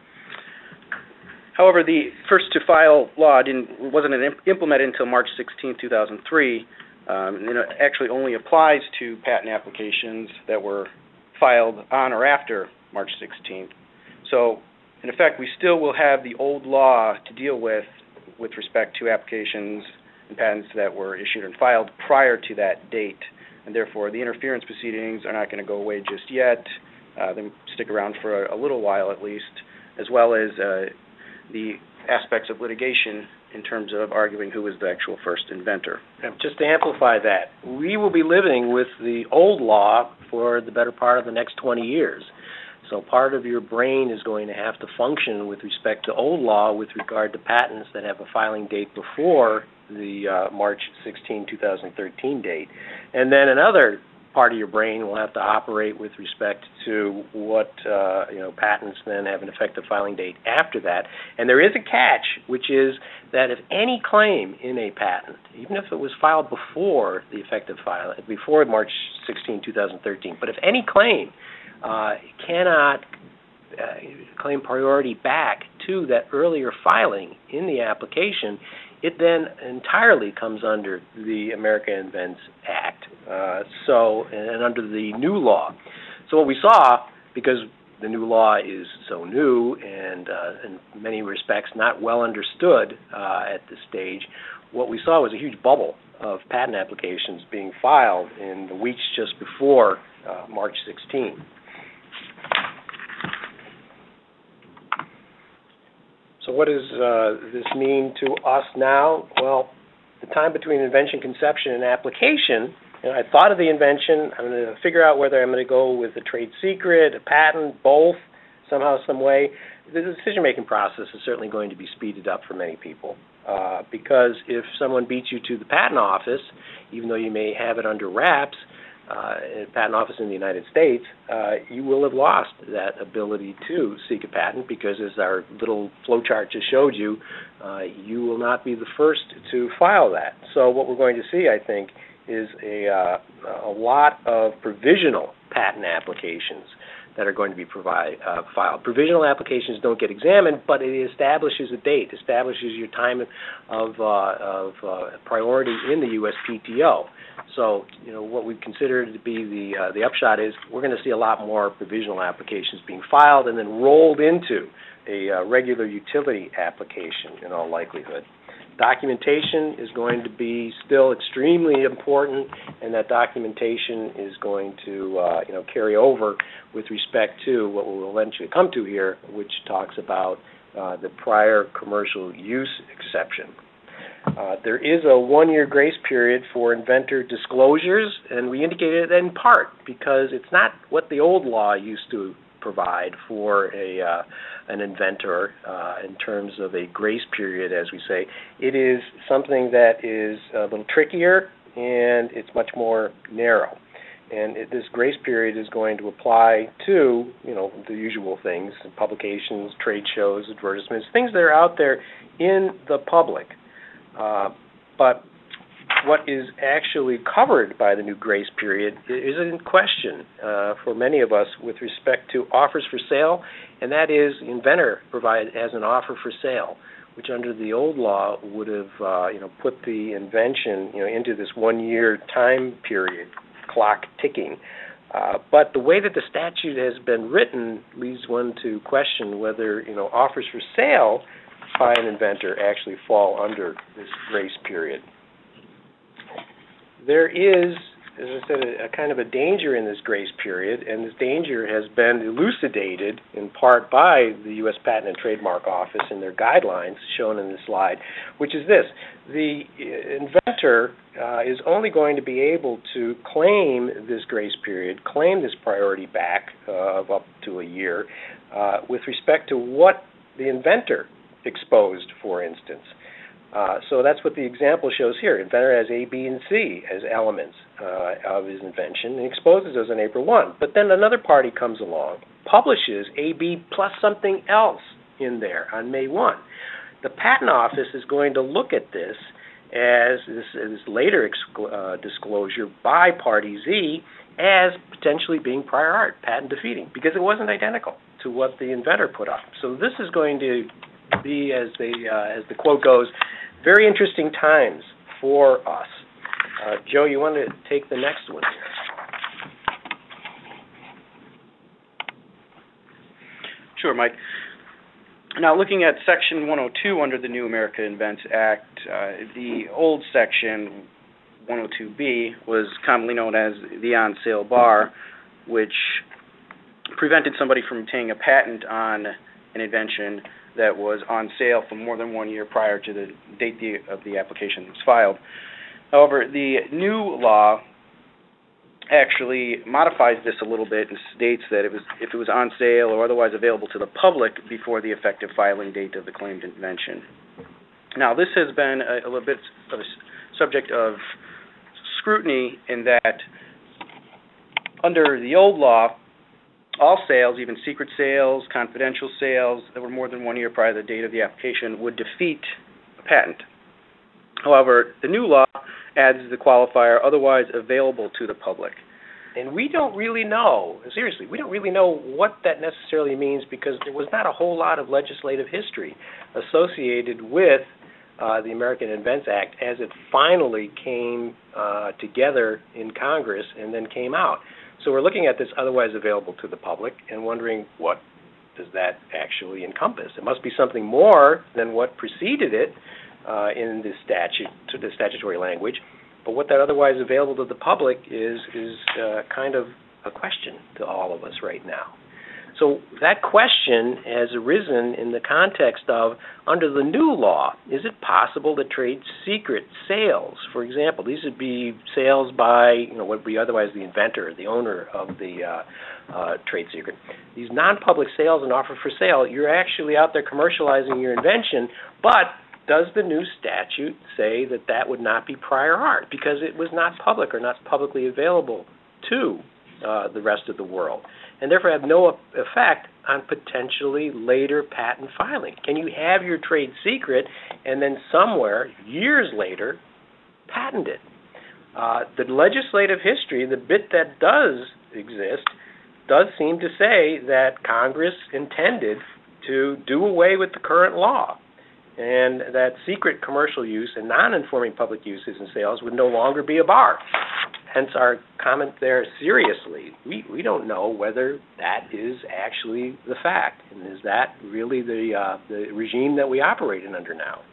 However, the first-to-file law didn't, wasn't implemented until March sixteenth, two thousand three. Um, and it actually only applies to patent applications that were filed on or after March sixteenth. So, in effect, we still will have the old law to deal with with respect to applications and patents that were issued and filed prior to that date. And therefore, the interference proceedings are not going to go away just yet. Uh, they stick around for a, a little while at least, as well as uh, the aspects of litigation in terms of arguing who was the actual first inventor. Just to amplify that, we will be living with the old law for the better part of the next twenty years. So part of your brain is going to have to function with respect to old law with regard to patents that have a filing date before the uh, March sixteenth, two thousand thirteen date. And then another part of your brain will have to operate with respect to what uh, you know patents then have an effective filing date after that. And there is a catch, which is that if any claim in a patent, even if it was filed before the effective file, before March sixteenth, two thousand thirteen, but if any claim uh, cannot uh, claim priority back to that earlier filing in the application, it then entirely comes under the America Invents Act. Uh, so, and under the new law. So what we saw, because the new law is so new and uh, in many respects not well understood uh, at this stage, what we saw was a huge bubble of patent applications being filed in the weeks just before uh, March sixteenth. So what does uh, this mean to us now? Well, the time between invention conception and application, you know, I thought of the invention, I'm going to figure out whether I'm going to go with a trade secret, a patent, both, somehow, some way. The decision-making process is certainly going to be speeded up for many people. Uh, because if someone beats you to the patent office, even though you may have it under wraps, uh, in a patent office in the United States, uh, you will have lost that ability to seek a patent because, as our little flowchart just showed you, uh, you will not be the first to file that. So what we're going to see, I think, is a, uh, a lot of provisional patent applications that are going to be provide, uh, filed. Provisional applications don't get examined, but it establishes a date, establishes your time of, uh, of uh, priority in the U S P T O. So, you know, what we consider to be the, uh, the upshot is we're going to see a lot more provisional applications being filed and then rolled into a uh, regular utility application in all likelihood. Documentation is going to be still extremely important, and that documentation is going to uh, you know, carry over with respect to what we'll eventually come to here, which talks about uh, the prior commercial use exception. Uh, there is a one-year grace period for inventor disclosures, and we indicated it in part because it's not what the old law used to provide for a uh, an inventor uh, in terms of a grace period, as we say. It is something that is a little trickier and it's much more narrow. And it, this grace period is going to apply to, you know, the usual things, publications, trade shows, advertisements, things that are out there in the public. Uh, but what is actually covered by the new grace period is in question uh, for many of us with respect to offers for sale, and that is the inventor provided as an offer for sale, which under the old law would have uh, you know, put the invention you know, into this one-year time period, clock ticking. Uh, but the way that the statute has been written leads one to question whether you know, offers for sale by an inventor actually fall under this grace period. There is, as I said, a, a kind of a danger in this grace period, and this danger has been elucidated in part by the U S Patent and Trademark Office in their guidelines shown in this slide, which is this. The inventor uh, is only going to be able to claim this grace period, claim this priority back uh, of up to a year uh, with respect to what the inventor exposed, for instance. Uh, so that's what the example shows here. Inventor has A, B, and C as elements uh, of his invention and exposes those on April first. But then another party comes along, publishes A, B plus something else in there on May first. The Patent Office is going to look at this as this, this later exclu- uh, disclosure by party Z as potentially being prior art, patent defeating, because it wasn't identical to what the inventor put up. So this is going to be, as the uh, as the quote goes, very interesting times for us. Uh, Joe, you want to take the next one here? Sure, Mike. Now, looking at Section one oh two under the new America Invents Act, uh, the old Section one oh two B was commonly known as the on-sale bar, which prevented somebody from obtaining a patent on an invention that was on sale for more than one year prior to the date the, of the application was filed. However, the new law actually modifies this a little bit and states that it was, if it was on sale or otherwise available to the public before the effective filing date of the claimed invention. Now, this has been a, a little bit of a subject of scrutiny in that under the old law, all sales, even secret sales, confidential sales that were more than one year prior to the date of the application would defeat a patent. However, the new law adds the qualifier otherwise available to the public. And we don't really know, seriously, we don't really know what that necessarily means because there was not a whole lot of legislative history associated with uh, the American Invents Act as it finally came uh, together in Congress and then came out. So we're looking at this otherwise available to the public and wondering what does that actually encompass. It must be something more than what preceded it uh, in the statute, to the statutory language. But what that otherwise available to the public is is uh, kind of a question to all of us right now. So that question has arisen in the context of, under the new law, is it possible to trade secret sales? For example, these would be sales by, you know, what would be otherwise the inventor, the owner of the uh, uh, trade secret. These non-public sales and offer for sale, you're actually out there commercializing your invention, but does the new statute say that that would not be prior art because it was not public or not publicly available to uh, the rest of the world, and therefore have no effect on potentially later patent filing? Can you have your trade secret and then somewhere, years later, patent it? Uh, the legislative history, the bit that does exist, does seem to say that Congress intended to do away with the current law, and that secret commercial use and non-informing public uses and sales would no longer be a bar. Hence our comment there, seriously. We we don't know whether that is actually the fact, and is that really the, uh, the regime that we operate in under now.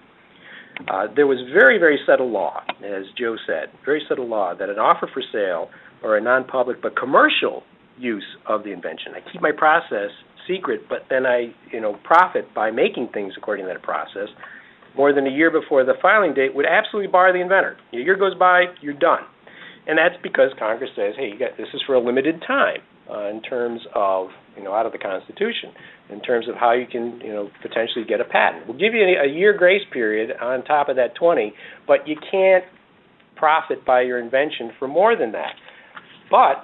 Uh, there was very, very settled law, as Joe said, very settled law that an offer for sale or a non-public but commercial use of the invention. I keep my process secret, but then I, you know, profit by making things according to that process more than a year before the filing date would absolutely bar the inventor. A year goes by, you're done. And that's because Congress says, hey, you got, this is for a limited time uh, in terms of, you know, out of the Constitution, in terms of how you can, you know, potentially get a patent. We'll give you a, a year grace period on top of that twenty, but you can't profit by your invention for more than that. But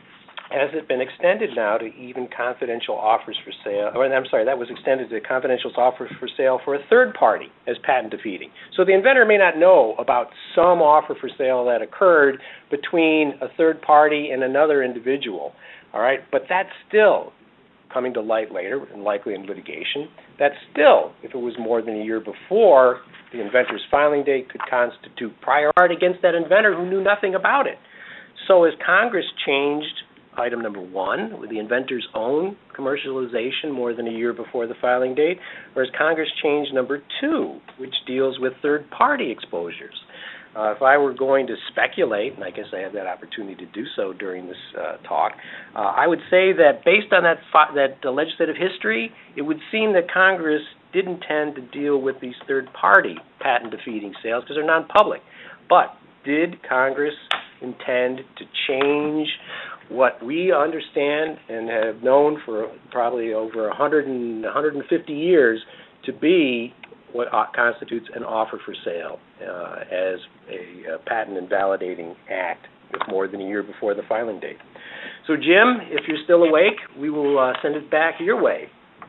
has it been extended now to even confidential offers for sale? Or, I'm sorry, that was extended to confidential offers for sale for a third party as patent defeating. So the inventor may not know about some offer for sale that occurred between a third party and another individual, all right? But that's still coming to light later, and likely in litigation. That's still, if it was more than a year before the inventor's filing date, could constitute prior art against that inventor who knew nothing about it. So has Congress changed item number one, with the inventor's own commercialization more than a year before the filing date, or has Congress changed number two, which deals with third-party exposures? Uh, if I were going to speculate, and I guess I have that opportunity to do so during this uh, talk, uh, I would say that based on that fi- that uh, legislative history, it would seem that Congress did intend to deal with these third-party patent-defeating sales because they're non-public. But did Congress intend to change what we understand and have known for probably over one hundred and one hundred fifty years to be what constitutes an offer for sale uh, as a, a patent invalidating act with more than a year before the filing date? So, Jim, if you're still awake, we will uh, send it back your way.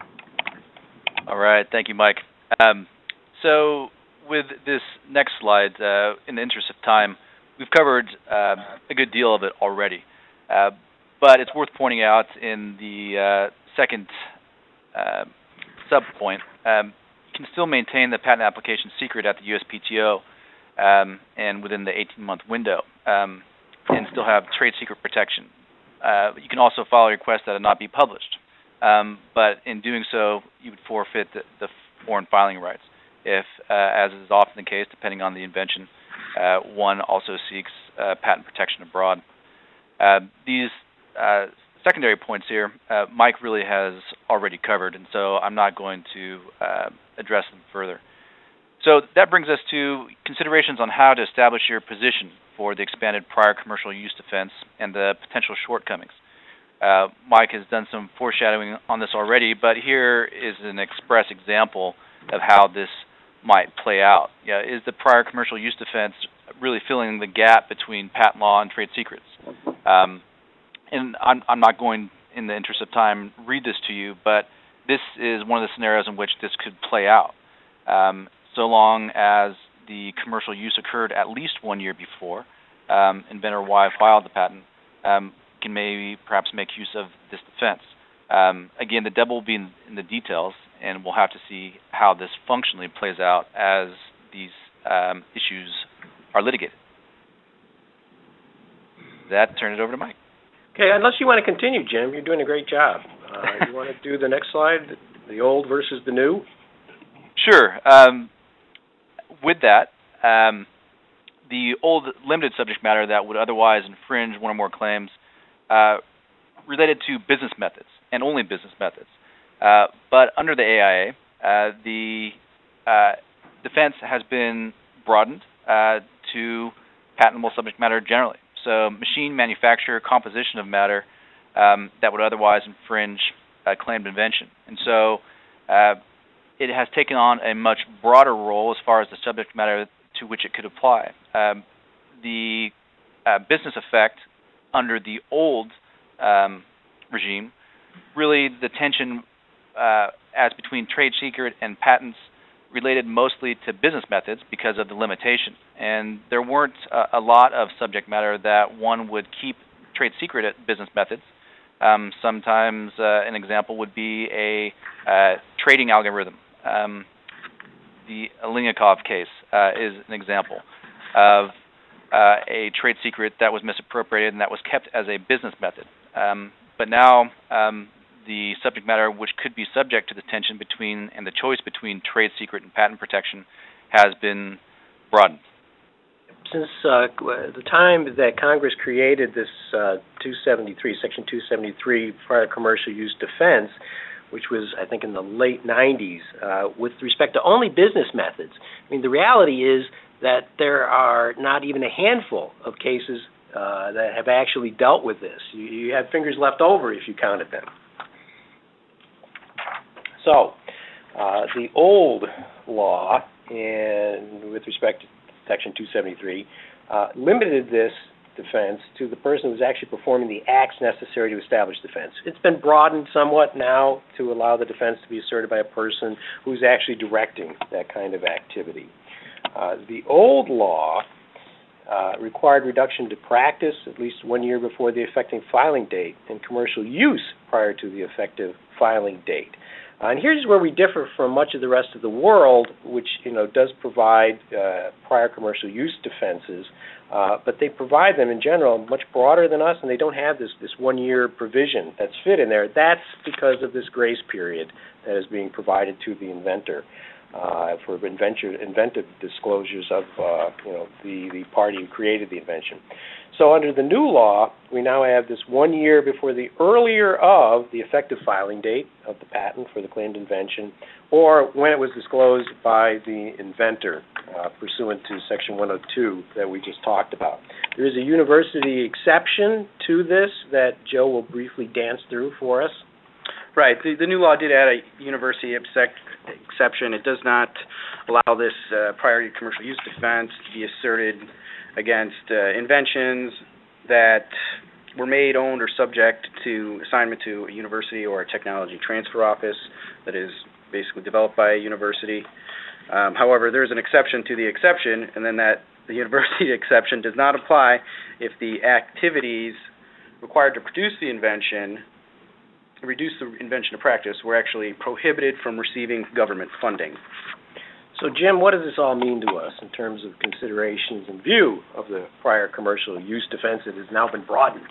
All right. Thank you, Mike. Um, so with this next slide, uh, in the interest of time, we've covered uh, a good deal of it already. Uh, but it's worth pointing out in the uh, second uh, sub-point, um, you can still maintain the patent application secret at the U S P T O um, and within the eighteen-month window um, and still have trade secret protection. Uh, you can also file a request that it not be published. Um, but in doing so, you would forfeit the, the foreign filing rights if, uh, as is often the case, depending on the invention, uh, one also seeks uh, patent protection abroad. Uh, these uh, secondary points here, uh, Mike really has already covered, and so I'm not going to uh, address them further. So that brings us to considerations on how to establish your position for the expanded prior commercial use defense and the potential shortcomings. Uh, Mike has done some foreshadowing on this already, but here is an express example of how this might play out. Yeah, is the prior commercial use defense really filling the gap between patent law and trade secrets? Um, and I'm, I'm not going, in the interest of time, read this to you, but this is one of the scenarios in which this could play out. Um, so long as the commercial use occurred at least one year before um, inventor Y filed the patent, um, can maybe perhaps make use of this defense. Um, again, the devil will be in, in the details, and we'll have to see how this functionally plays out as these um, issues are litigated. That, turn it over to Mike. Okay, unless you want to continue, Jim, you're doing a great job. Uh, you want to do the next slide, the old versus the new? Sure. Um, with that, um, the old limited subject matter that would otherwise infringe one or more claims uh, related to business methods and only business methods. Uh, but under the A I A, uh, the uh, defense has been broadened uh, to patentable subject matter generally. So machine manufacture, composition of matter um, that would otherwise infringe a claimed invention. And so uh, it has taken on a much broader role as far as the subject matter to which it could apply. Um, the uh, business effect under the old um, regime, really the tension uh, as between trade secret and patents related mostly to business methods because of the limitation. And there weren't a, a lot of subject matter that one would keep trade secret at business methods. Um, sometimes uh, an example would be a uh, trading algorithm. Um, the Alingnikov case uh, is an example of uh, a trade secret that was misappropriated and that was kept as a business method. Um, but now um, the subject matter which could be subject to the tension between and the choice between trade secret and patent protection has been broadened. Since uh, the time that Congress created this uh, two seventy-three, Section two seventy-three prior commercial use defense, which was, I think, in the late nineties, uh, with respect to only business methods, I mean, the reality is that there are not even a handful of cases uh, that have actually dealt with this. You, you have fingers left over if you counted them. So, uh, the old law, and with respect to Section two seventy-three, uh, limited this defense to the person who's actually performing the acts necessary to establish defense. It's been broadened somewhat now to allow the defense to be asserted by a person who's actually directing that kind of activity. Uh, the old law uh, required reduction to practice at least one year before the effective filing date and commercial use prior to the effective filing date. Uh, and here's where we differ from much of the rest of the world, which you know does provide uh, prior commercial use defenses, uh, but they provide them in general much broader than us, and they don't have this, this one-year provision that's fit in there. That's because of this grace period that is being provided to the inventor uh, for inventor, inventive disclosures of uh, you know the, the party who created the invention. So under the new law, we now have this one year before the earlier of the effective filing date of the patent for the claimed invention, or when it was disclosed by the inventor uh, pursuant to Section one oh two that we just talked about. There is a university exception to this that Joe will briefly dance through for us. Right. The, the new law did add a university exception. It does not allow this uh, priority commercial use defense to be asserted against uh, inventions that were made, owned, or subject to assignment to a university or a technology transfer office that is basically developed by a university. Um, however, there is an exception to the exception, and then that the university exception does not apply if the activities required to produce the invention, reduce the invention to practice, were actually prohibited from receiving government funding. So, Jim, what does this all mean to us in terms of considerations in view of the prior commercial use defense that has now been broadened?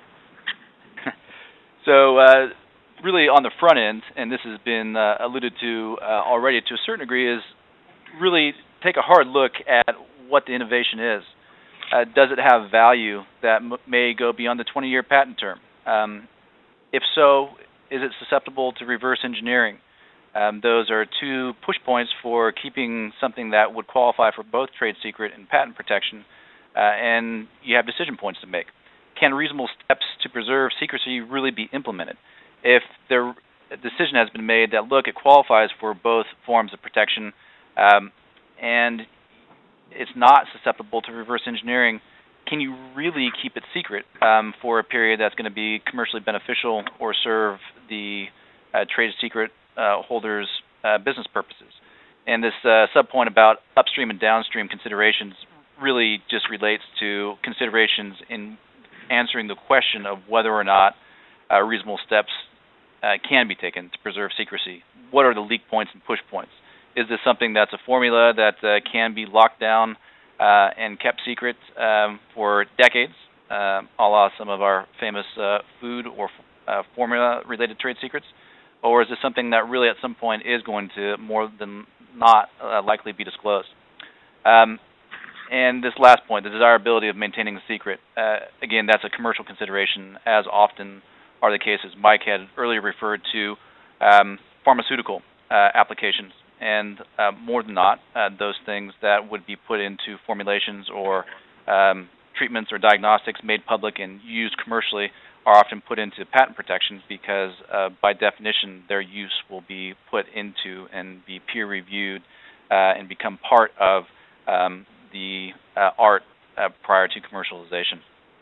So, uh, really on the front end, and this has been uh, alluded to uh, already to a certain degree, is really take a hard look at what the innovation is. Uh, does it have value that m- may go beyond the twenty-year patent term? Um, if so, is it susceptible to reverse engineering? Um, those are two push points for keeping something that would qualify for both trade secret and patent protection, uh, and you have decision points to make. Can reasonable steps to preserve secrecy really be implemented? If the decision has been made that, look, it qualifies for both forms of protection, um, and it's not susceptible to reverse engineering, can you really keep it secret um, for a period that's going to be commercially beneficial or serve the uh, trade secret Uh, holders' uh, business purposes? And this uh, sub-point about upstream and downstream considerations really just relates to considerations in answering the question of whether or not uh, reasonable steps uh, can be taken to preserve secrecy. What are the leak points and push points? Is this something that's a formula that uh, can be locked down uh, and kept secret um, for decades, uh, a la some of our famous uh, food or uh, formula-related trade secrets? Or is this something that really at some point is going to more than not uh, likely be disclosed? Um, and this last point, the desirability of maintaining the secret, uh, again, that's a commercial consideration, as often are the cases. Mike had earlier referred to um, pharmaceutical uh, applications, and uh, more than not, uh, those things that would be put into formulations or um, treatments or diagnostics made public and used commercially are often put into patent protection because, uh, by definition, their use will be put into and be peer-reviewed uh, and become part of um, the uh, art uh, prior to commercialization.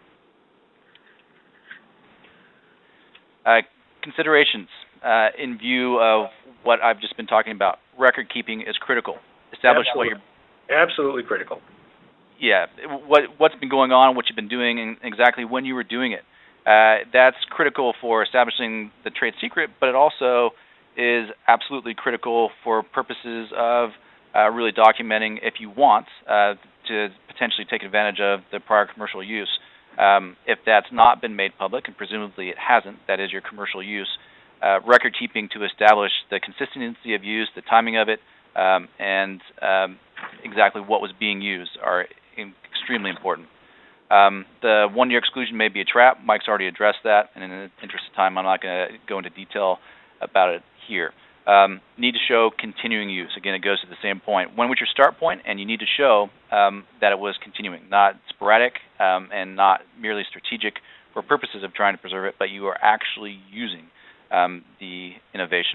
Uh, considerations uh, in view of what I've just been talking about. Record keeping is critical. Establish Absolutely. what you're... Absolutely critical. Yeah, what, what's been going on, what you've been doing, and exactly when you were doing it. Uh, that's critical for establishing the trade secret, but it also is absolutely critical for purposes of uh, really documenting, if you want, uh, to potentially take advantage of the prior commercial use. Um, if that's not been made public, and presumably it hasn't, that is your commercial use, uh, record keeping to establish the consistency of use, the timing of it, um, and um, exactly what was being used are in- extremely important. Um, the one-year exclusion may be a trap. Mike's already addressed that, and in the interest of time, I'm not going to go into detail about it here. Um, need to show continuing use. Again, it goes to the same point. When was your start point? And you need to show um, that it was continuing, not sporadic um, and not merely strategic for purposes of trying to preserve it, but you are actually using um, the innovation.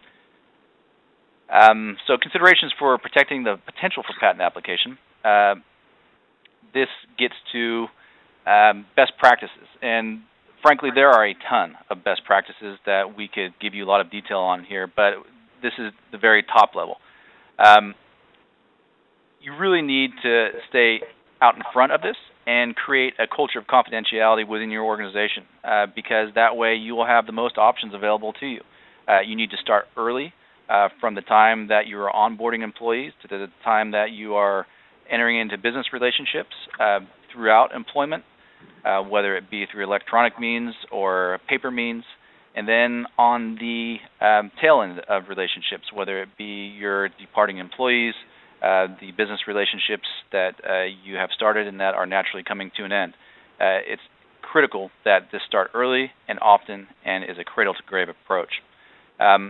Um, so considerations for protecting the potential for patent application. Uh, This gets to um, best practices, and frankly, there are a ton of best practices that we could give you a lot of detail on here, but this is the very top level. Um, you really need to stay out in front of this and create a culture of confidentiality within your organization, uh, because that way you will have the most options available to you. Uh, you need to start early, uh, from the time that you are onboarding employees to the time that you are entering into business relationships uh, throughout employment, uh, whether it be through electronic means or paper means, and then on the um, tail end of relationships, whether it be your departing employees, uh, the business relationships that uh, you have started and that are naturally coming to an end. Uh, it's critical that this start early and often and is a cradle-to-grave approach. Um,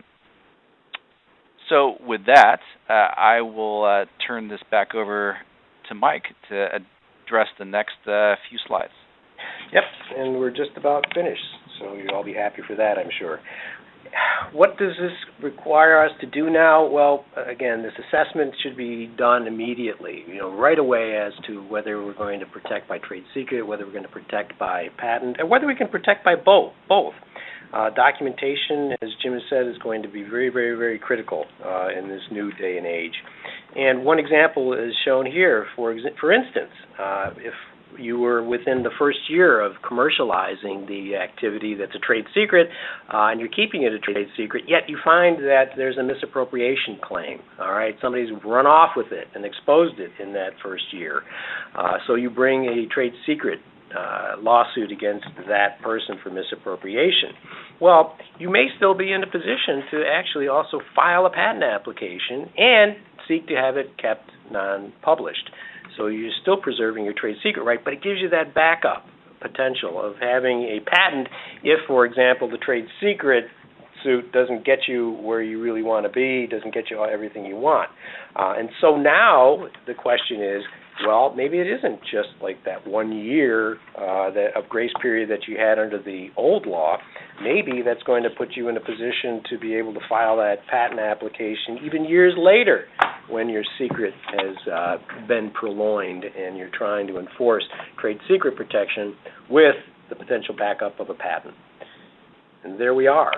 So with that, uh, I will uh, turn this back over to Mike to address the next uh, few slides. Yep, and we're just about finished, so you'll all be happy for that, I'm sure. What does this require us to do now? Well, again, this assessment should be done immediately, you know, right away as to whether we're going to protect by trade secret, whether we're going to protect by patent, and whether we can protect by both. Both. Uh, documentation, as Jim has said, is going to be very, very, very critical uh, in this new day and age. And one example is shown here. For ex- for instance, uh, if you were within the first year of commercializing the activity that's a trade secret, uh, and you're keeping it a trade secret, yet you find that there's a misappropriation claim. All right, somebody's run off with it and exposed it in that first year. Uh, so you bring a trade secret Uh, lawsuit against that person for misappropriation. Well, you may still be in a position to actually also file a patent application and seek to have it kept non-published. So you're still preserving your trade secret right, but it gives you that backup potential of having a patent if, for example, the trade secret suit doesn't get you where you really want to be, doesn't get you everything you want. Uh, and so now the question is, well, maybe it isn't just like that one year uh, that, of grace period that you had under the old law. Maybe that's going to put you in a position to be able to file that patent application even years later when your secret has uh, been purloined and you're trying to enforce trade secret protection with the potential backup of a patent. And there we are.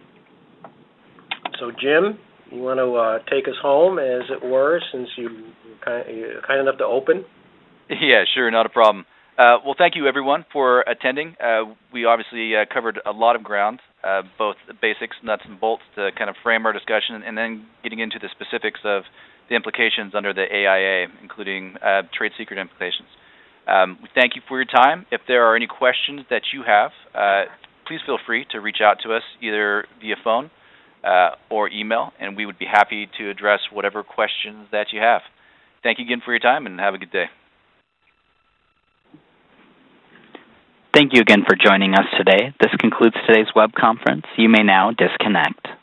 So, Jim, you want to uh, take us home, as it were, since you were kind, kind enough to open? Yeah, sure, not a problem. Uh, well, thank you, everyone, for attending. Uh, we obviously uh, covered a lot of ground, uh, both the basics, nuts and bolts, to kind of frame our discussion, and then getting into the specifics of the implications under the A I A, including uh, trade secret implications. Um, we thank you for your time. If there are any questions that you have, uh, please feel free to reach out to us either via phone uh, or email, and we would be happy to address whatever questions that you have. Thank you again for your time, and have a good day. Thank you again for joining us today. This concludes today's web conference. You may now disconnect.